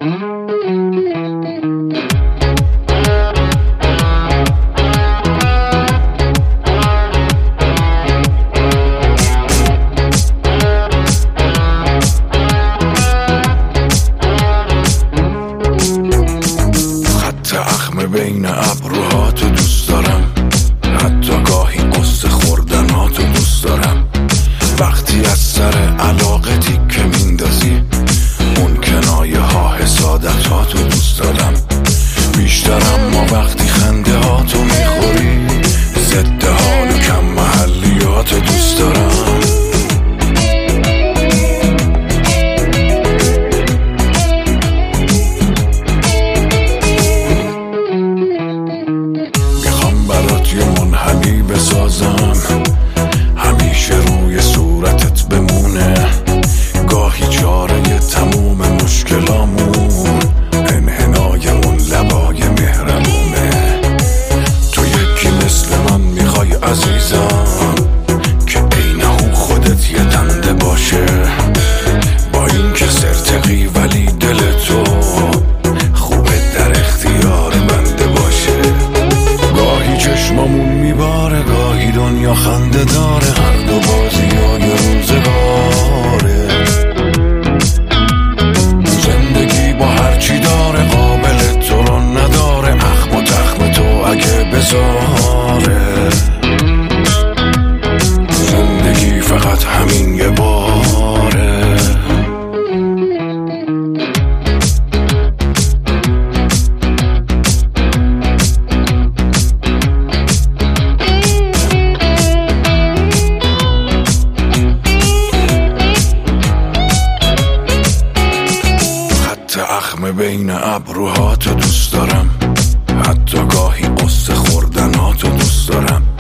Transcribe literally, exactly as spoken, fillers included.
بین ابروهاتو دوست دارم، حتی گاهی قصه خوردناتو دوست دارم. وقتی از سر علاقه تیکه میندازی، اون کنایه ها حسادتاتو دوست دارم بیشترم. ما وقتی خنده هاتو میخوری، ضد حال و کم محلیاتو دوست دارم. یه منحنی بسازم، همیشه روی صورتت بمونه. گاهی چاره تموم مشکلامون انحنای اون لبای مهرمونه. تو یکی مثل من میخوای عزیزم، که عینه خودت یه دنده باشه. با این که سرتقی ولی دل تو خوبه در اختیار بنده باشه. گاهی چشمامون میباره، گاهی دنیا خنده داره. هر دو بازی های روزگاره. زندگی با هرچی داره، قابل تو رو نداره. اخم و تخم تو اگه بذاره، زندگی فقط همین یه باره. اخم بین ابروهاتو دوست دارم، حتی گاهی قصه خوردناتو دوست دارم.